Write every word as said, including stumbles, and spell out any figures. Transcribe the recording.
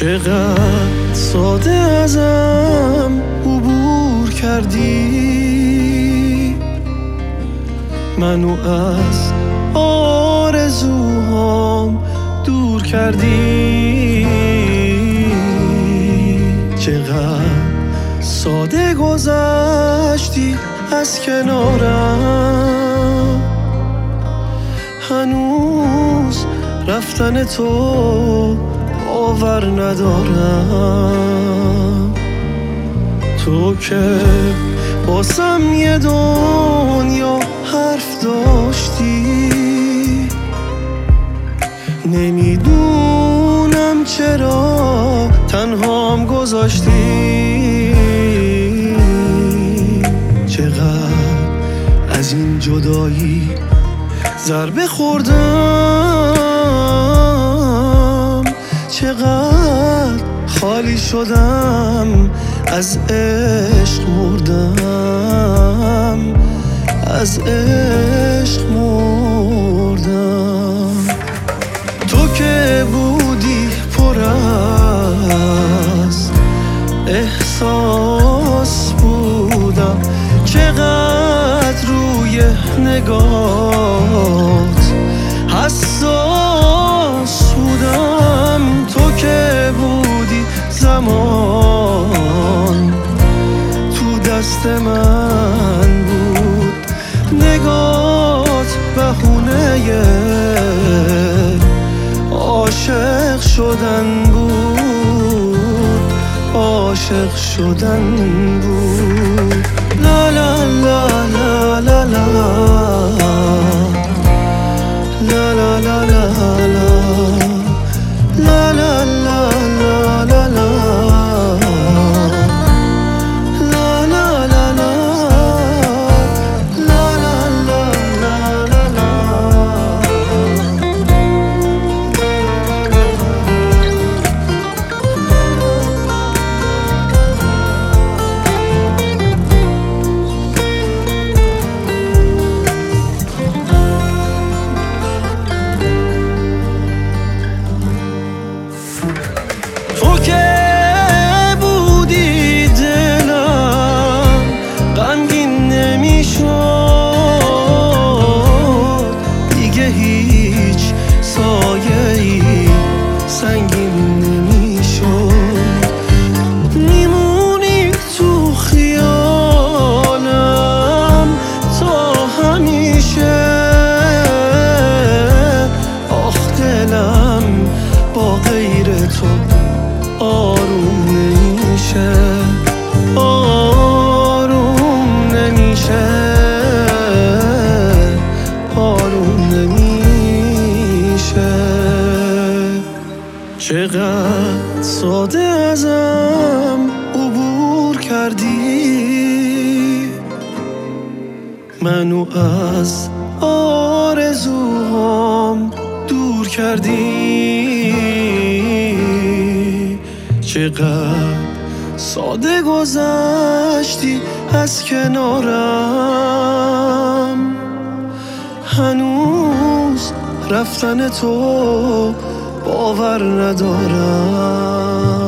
چقدر ساده ازم عبور کردی، منو از آرزوهام دور کردی. چقدر ساده گذشتی از کنارم، هنوز رفتن تو باور ندارم. تو که باسم یه دنیا حرف داشتی، نمیدونم چرا تنهام گذاشتی. چقدر از این جدایی ضربه خوردم، چقدر خالی شدم، از عشق مردم، از عشق مردم. تو که بودی پر از احساس بودم، چقدر روی نگات حساس بودم. تو که بودی زمان تو دست من بود، نگات بهونه عاشق شدن بود، عاشق شدن بود. لا لا لا لا لا لا لا لا لا لا لا لا لا لا تو که بودی دلم غمگین نمیشد، دیگه هیچ سایه‌ای سنگین نمیشد. میمونی تو خیالم تا همیشه، آخ دلم با غیر تو آروم نمیشه، آروم نمیشه، آروم نمیشه. چقدر ساده ازم عبور کردی، منو از آرزوهام دور کردی. چقدر ساده گذشتی از کنارم، هنوز رفتن تو باور ندارم.